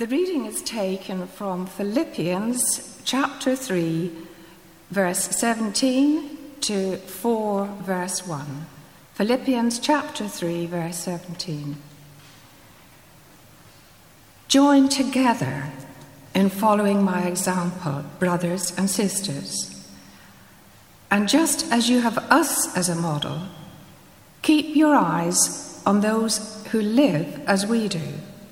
The reading is taken from Philippians chapter 3, verse 17 to 4, verse 1. Philippians chapter 3, verse 17. Join together in following my example, brothers and sisters. And just as you have us as a model, keep your eyes on those who live as we do.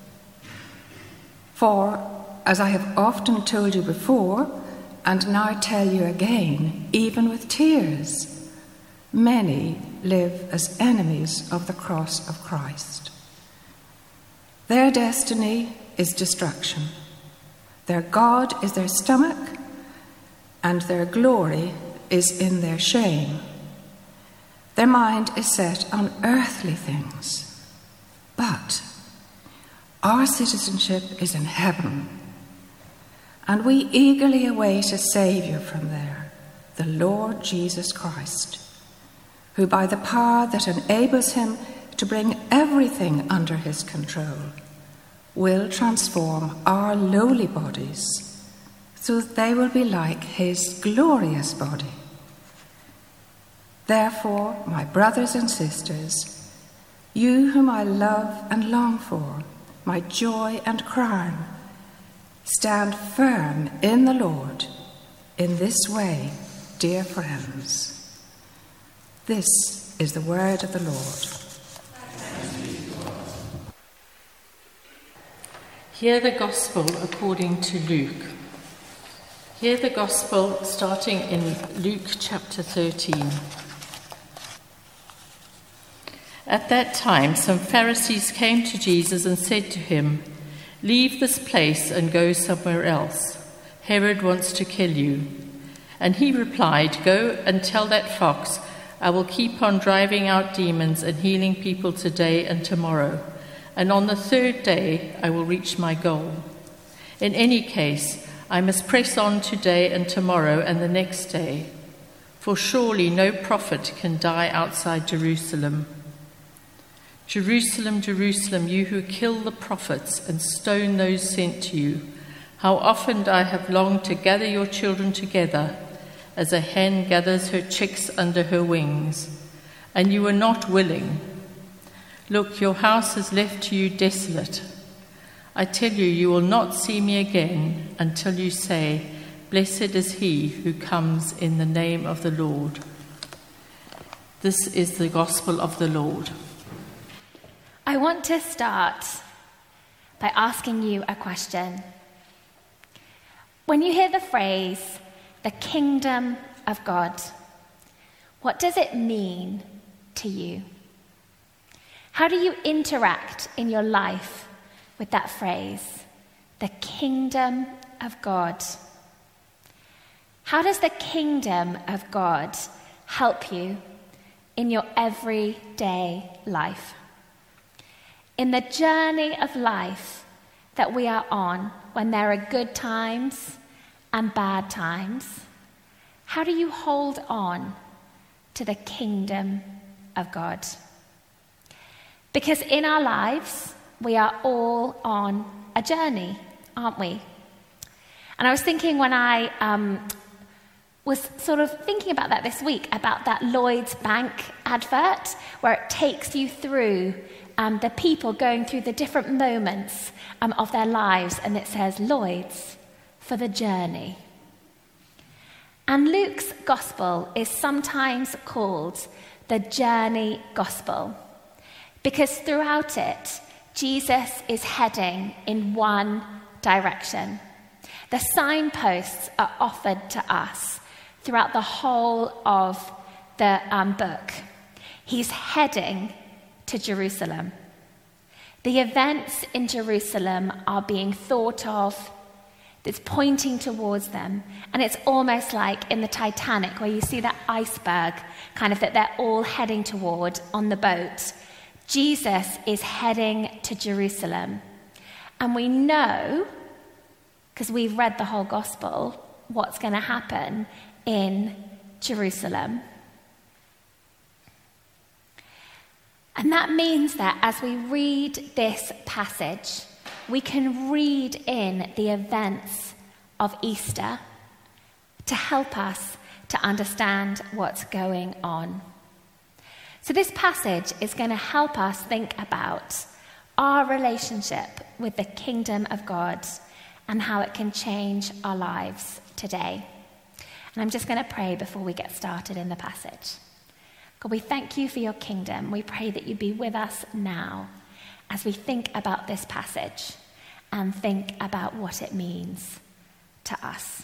For, as I have often told you before, and now tell you again, even with tears, many live as enemies of the cross of Christ. Their destiny is destruction. Their God is their stomach, and their glory is in their shame. Their mind is set on earthly things, but our citizenship is in heaven, and we eagerly await a Saviour from there, the Lord Jesus Christ, who by the power that enables him to bring everything under his control will transform our lowly bodies so that they will be like his glorious body. Therefore, my brothers and sisters, you whom I love and long for, my joy and crown, stand firm in the Lord. In this way, dear friends. This is the word of the Lord. Hear the Gospel according to Luke. Hear the Gospel starting in Luke chapter 13. At that time, some Pharisees came to Jesus and said to him, "Leave this place and go somewhere else. Herod wants to kill you." And he replied, "Go and tell that fox, I will keep on driving out demons and healing people today and tomorrow, and on the third day I will reach my goal. In any case, I must press on today and tomorrow and the next day, for surely no prophet can die outside Jerusalem. Jerusalem, Jerusalem, you who kill the prophets and stone those sent to you, how often I have longed to gather your children together as a hen gathers her chicks under her wings, and you were not willing. Look, your house is left to you desolate. I tell you, you will not see me again until you say, 'Blessed is he who comes in the name of the Lord.'" This is the gospel of the Lord. I want to start by asking you a question. When you hear the phrase, the kingdom of God, what does it mean to you? How do you interact in your life with that phrase, the kingdom of God? How does the kingdom of God help you in your everyday life? In the journey of life that we are on, when there are good times and bad times, how do you hold on to the kingdom of God? Because in our lives, we are all on a journey, aren't we? And I was thinking when I was sort of thinking about that this week, about that Lloyds Bank advert, where it takes you through the people going through the different moments of their lives, and it says, Lloyds for the journey. And Luke's gospel is sometimes called the journey gospel, because throughout it, Jesus is heading in one direction. The signposts are offered to us throughout the whole of the book. He's heading to Jerusalem. The events in Jerusalem are being thought of. It's pointing towards them. And it's almost like in the Titanic, where you see that iceberg kind of that they're all heading toward on the boat. Jesus is heading to Jerusalem. And we know, because we've read the whole gospel, what's going to happen in Jerusalem. And that means that as we read this passage, we can read in the events of Easter to help us to understand what's going on. So this passage is going to help us think about our relationship with the kingdom of God and how it can change our lives today. And I'm just going to pray before we get started in the passage. God, we thank you for your kingdom. We pray that you be with us now as we think about this passage and think about what it means to us.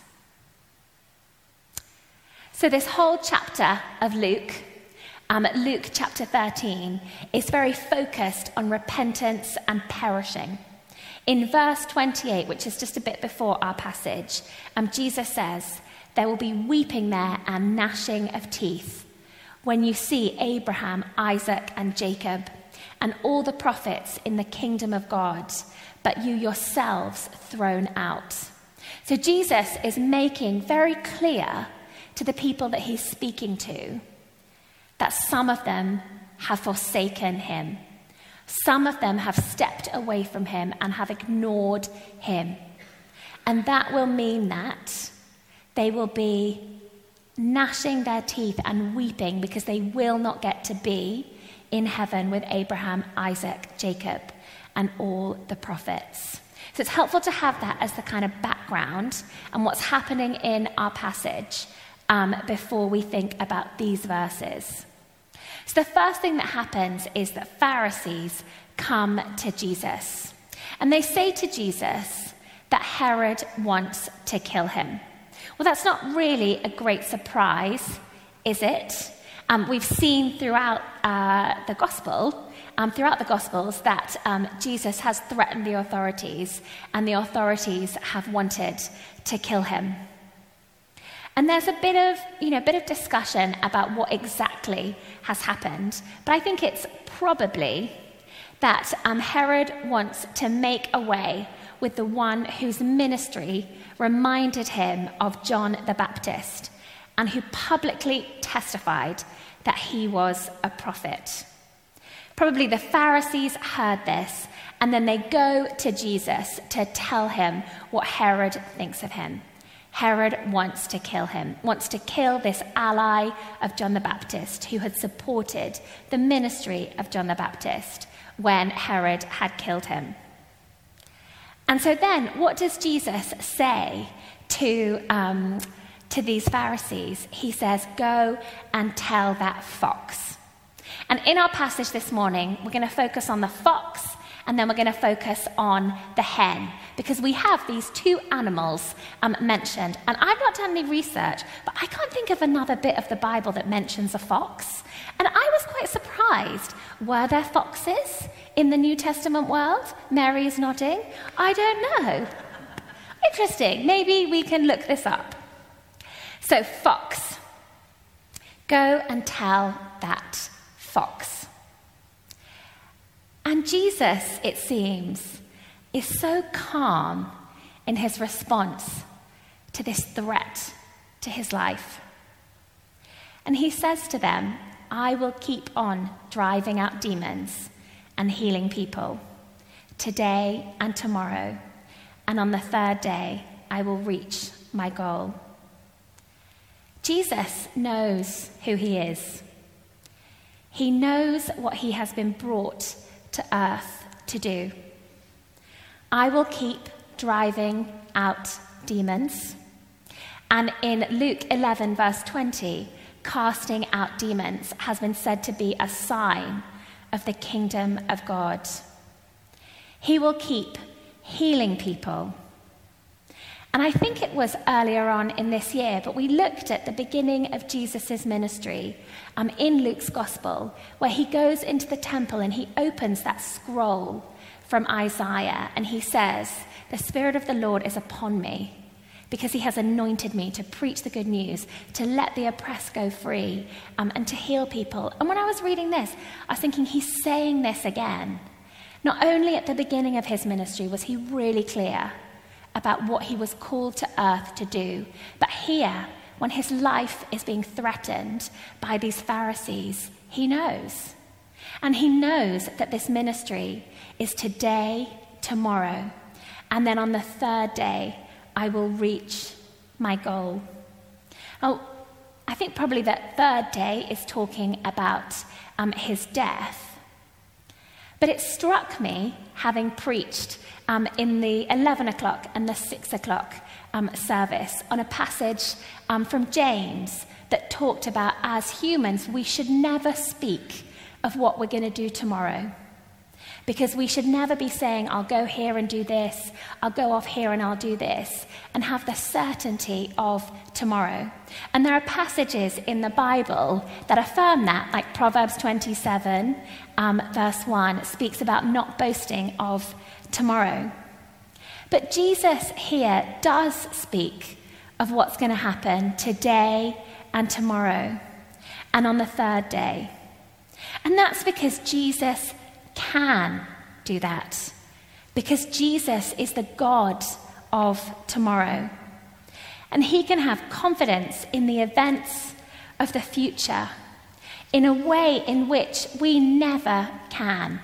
So this whole chapter of Luke chapter 13, is very focused on repentance and perishing. In verse 28, which is just a bit before our passage, Jesus says, "There will be weeping there and gnashing of teeth when you see Abraham, Isaac, and Jacob, and all the prophets in the kingdom of God, but you yourselves thrown out." So Jesus is making very clear to the people that he's speaking to that some of them have forsaken him. Some of them have stepped away from him and have ignored him. And that will mean that they will be gnashing their teeth and weeping because they will not get to be in heaven with Abraham, Isaac, Jacob, and all the prophets. So it's helpful to have that as the kind of background and what's happening in our passage before we think about these verses. So the first thing that happens is that Pharisees come to Jesus. And they say to Jesus that Herod wants to kill him. Well, that's not really a great surprise, is it? We've seen throughout the Gospels that Jesus has threatened the authorities, and the authorities have wanted to kill him. And there's a bit of discussion about what exactly has happened, but I think it's probably that Herod wants to make away with the one whose ministry reminded him of John the Baptist and who publicly testified that he was a prophet. Probably the Pharisees heard this, and then they go to Jesus to tell him what Herod thinks of him. Herod wants to kill him, wants to kill this ally of John the Baptist who had supported the ministry of John the Baptist when Herod had killed him. And so then, what does Jesus say to these Pharisees? He says, "Go and tell that fox." And in our passage this morning, we're going to focus on the fox, and then we're going to focus on the hen, because we have these two animals mentioned. And I've not done any research, but I can't think of another bit of the Bible that mentions a fox. And I was quite surprised. Were there foxes in the New Testament world? Mary is nodding. I don't know. Interesting. Maybe we can look this up. So, fox. Go and tell that fox. And Jesus, it seems, is so calm in his response to this threat to his life. And he says to them, "I will keep on driving out demons and healing people today and tomorrow, and on the third day I will reach my goal." Jesus knows who he is. He knows what he has been brought to earth to do. I will keep driving out demons. And in Luke 11, verse 20, casting out demons has been said to be a sign of the kingdom of God. He will keep healing people. And I think it was earlier on in this year, but we looked at the beginning of Jesus' ministry in Luke's gospel, where he goes into the temple and he opens that scroll from Isaiah, and he says, "The Spirit of the Lord is upon me, because he has anointed me to preach the good news, to let the oppressed go free, and to heal people." And when I was reading this, I was thinking, he's saying this again. Not only at the beginning of his ministry was he really clear about what he was called to earth to do, but here, when his life is being threatened by these Pharisees, he knows. And he knows that this ministry is today, tomorrow. And then on the third day, I will reach my goal. Oh, I think probably that third day is talking about his death. But it struck me, having preached in the 11 o'clock and the 6 o'clock service, on a passage from James that talked about, as humans, we should never speak of what we're going to do tomorrow. Because we should never be saying, I'll go here and do this, I'll go off here and I'll do this, and have the certainty of tomorrow. And there are passages in the Bible that affirm that, like Proverbs 27, verse 1, speaks about not boasting of tomorrow. But Jesus here does speak of what's going to happen today and tomorrow, and on the third day. And that's because Jesus can do that, because Jesus is the God of tomorrow, and he can have confidence in the events of the future in a way in which we never can.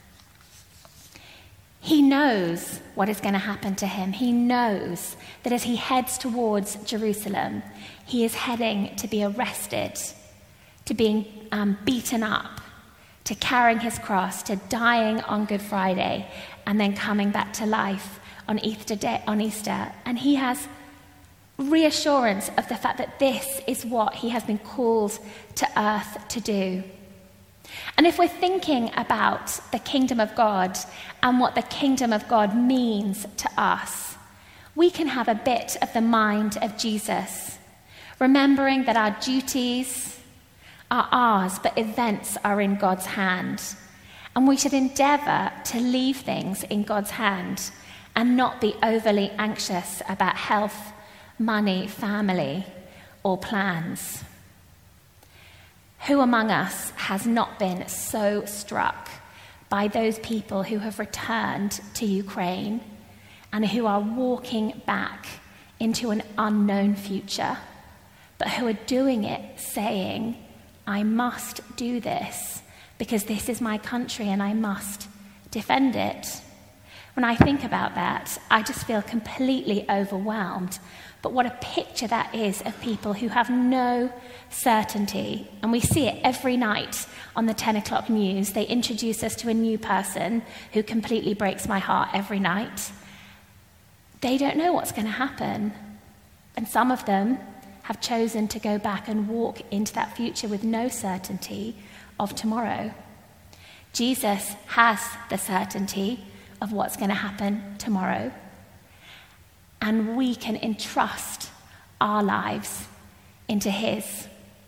He knows what is going to happen to him. He knows that as he heads towards Jerusalem, he is heading to be arrested, to being beaten up, to carrying his cross, to dying on Good Friday, and then coming back to life on Easter. And he has reassurance of the fact that this is what he has been called to earth to do. And if we're thinking about the kingdom of God and what the kingdom of God means to us, we can have a bit of the mind of Jesus, remembering that our duties are ours, but events are in God's hand. And we should endeavour to leave things in God's hand and not be overly anxious about health, money, family, or plans. Who among us has not been so struck by those people who have returned to Ukraine and who are walking back into an unknown future, but who are doing it saying, I must do this because this is my country and I must defend it. When I think about that, I just feel completely overwhelmed. But what a picture that is of people who have no certainty. And we see it every night on the 10 o'clock news. They introduce us to a new person who completely breaks my heart every night. They don't know what's going to happen. And some of them have chosen to go back and walk into that future with no certainty of tomorrow. Jesus has the certainty of what's going to happen tomorrow. And we can entrust our lives into his.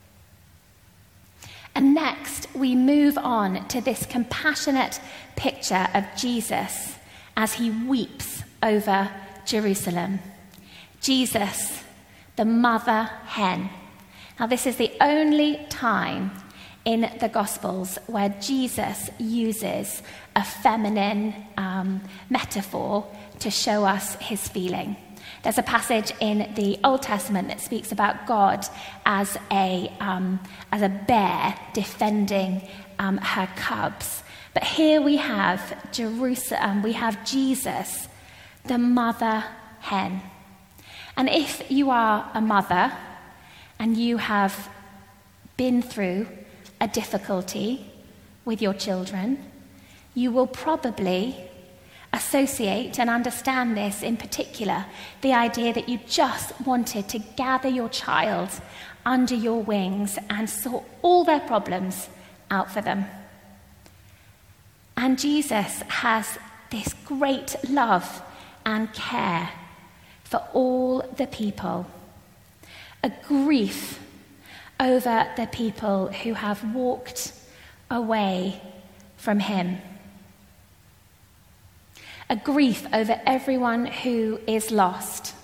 And next, we move on to this compassionate picture of Jesus as he weeps over Jerusalem. Jesus, the mother hen. Now, this is the only time in the Gospels where Jesus uses a feminine metaphor to show us his feeling. There's a passage in the Old Testament that speaks about God as a bear defending her cubs. But here we have Jerusalem, we have Jesus, the mother hen. And if you are a mother and you have been through a difficulty with your children, you will probably associate and understand this in particular, the idea that you just wanted to gather your child under your wings and sort all their problems out for them. And Jesus has this great love and care for all the people, a grief over the people who have walked away from him, a grief over everyone who is lost.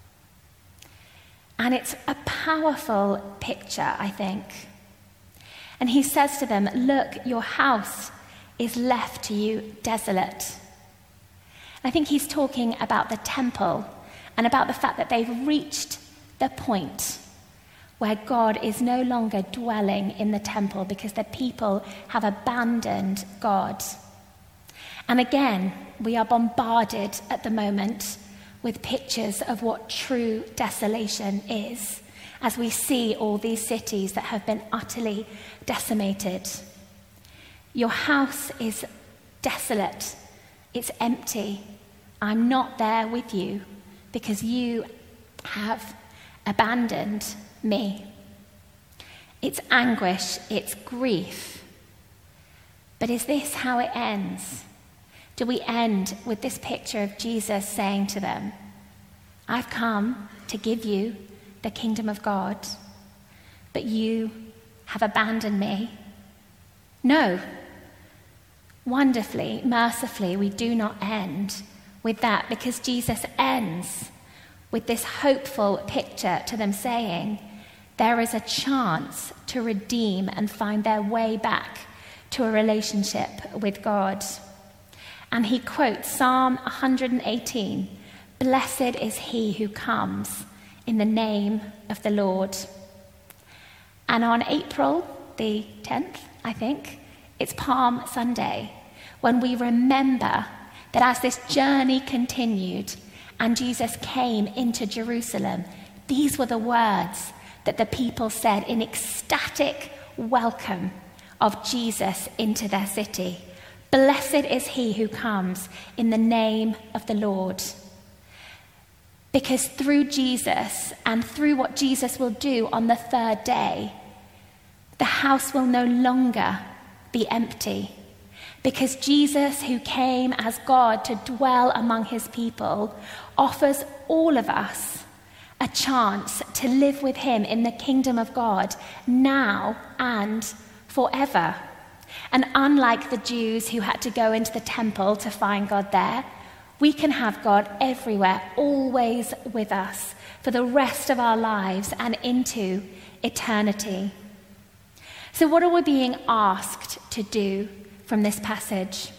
And it's a powerful picture, I think. And he says to them, look, your house is left to you desolate. I think he's talking about the temple and about the fact that they've reached the point where God is no longer dwelling in the temple because the people have abandoned God. And again, we are bombarded at the moment with pictures of what true desolation is, as we see all these cities that have been utterly decimated. Your house is desolate. It's empty. I'm not there with you because you have abandoned me. It's anguish, it's grief. But is this how it ends? Do we end with this picture of Jesus saying to them, I've come to give you the kingdom of God, but you have abandoned me? No. Wonderfully, mercifully, we do not end with that, because Jesus ends with this hopeful picture to them saying, there is a chance to redeem and find their way back to a relationship with God. And he quotes Psalm 118, "Blessed is he who comes in the name of the Lord." And on April the 10th, I think, it's Palm Sunday, when we remember that as this journey continued and Jesus came into Jerusalem, these were the words that the people said in ecstatic welcome of Jesus into their city. Blessed is he who comes in the name of the Lord. Because through Jesus and through what Jesus will do on the third day, the house will no longer be empty. Because Jesus, who came as God to dwell among his people, offers all of us a chance to live with him in the kingdom of God now and forever. And unlike the Jews who had to go into the temple to find God there, we can have God everywhere, always with us for the rest of our lives and into eternity. So what are we being asked to do from this passage?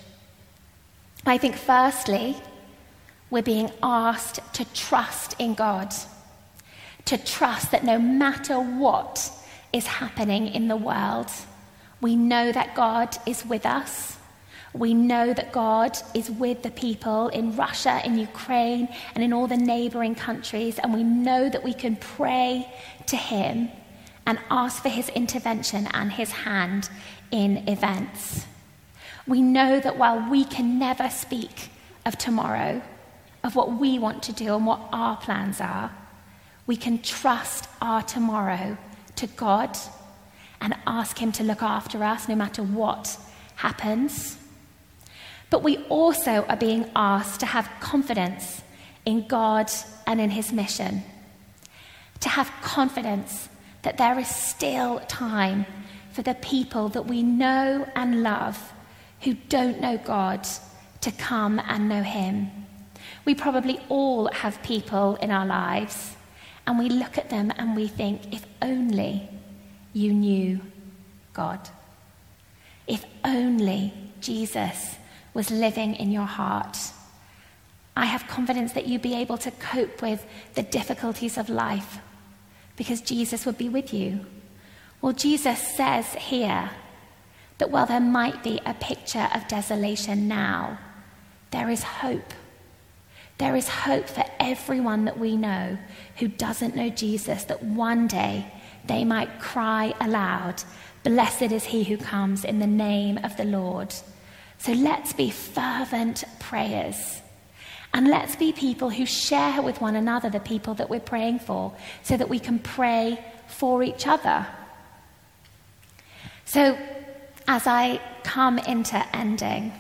I think firstly, we're being asked to trust in God, to trust that no matter what is happening in the world, we know that God is with us. We know that God is with the people in Russia, in Ukraine, and in all the neighboring countries, and we know that we can pray to him and ask for his intervention and his hand in events. We know that while we can never speak of tomorrow, of what we want to do and what our plans are, we can trust our tomorrow to God and ask him to look after us no matter what happens. But we also are being asked to have confidence in God and in his mission. To have confidence that there is still time for the people that we know and love who don't know God to come and know him. We probably all have people in our lives, and we look at them and we think, if only you knew God. If only Jesus was living in your heart. I have confidence that you'd be able to cope with the difficulties of life because Jesus would be with you. Well, Jesus says here that while there might be a picture of desolation now, there is hope. There is hope for everyone that we know who doesn't know Jesus, that one day they might cry aloud, "Blessed is he who comes in the name of the Lord." So let's be fervent prayers. And let's be people who share with one another the people that we're praying for so that we can pray for each other. So as I come into ending,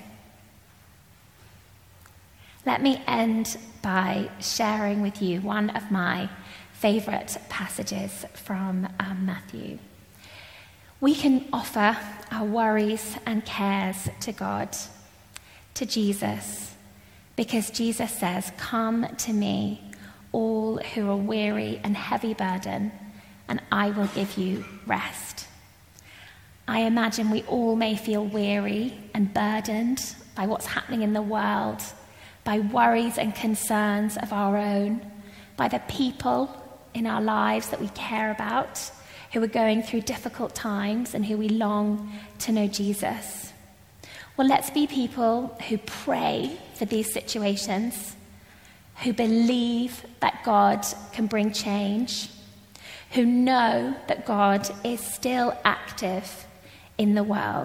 let me end by sharing with you one of my favourite passages from Matthew. We can offer our worries and cares to God, to Jesus, because Jesus says, "Come to me, all who are weary and heavy burden, and I will give you rest." I imagine we all may feel weary and burdened by what's happening in the world, by worries and concerns of our own, by the people in our lives that we care about, who are going through difficult times and who we long to know Jesus. Well, let's be people who pray for these situations, who believe that God can bring change, who know that God is still active in the world.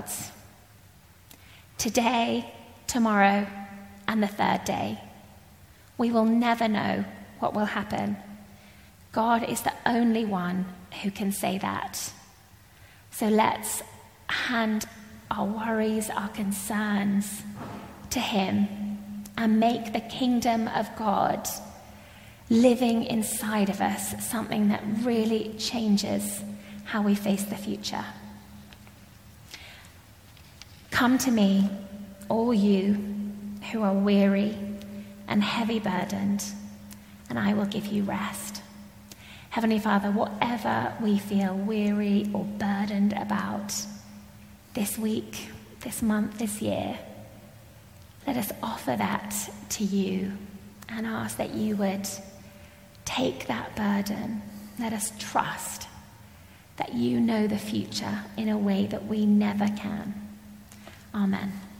Today, tomorrow, and the third day, we will never know what will happen. God is the only one who can say that. So let's hand our worries, our concerns to him and make the kingdom of God living inside of us something that really changes how we face the future. Come to me, all you who are weary and heavy burdened, and I will give you rest. Heavenly Father, whatever we feel weary or burdened about this week, this month, this year, let us offer that to you and ask that you would take that burden. Let us trust that you know the future in a way that we never can. Amen.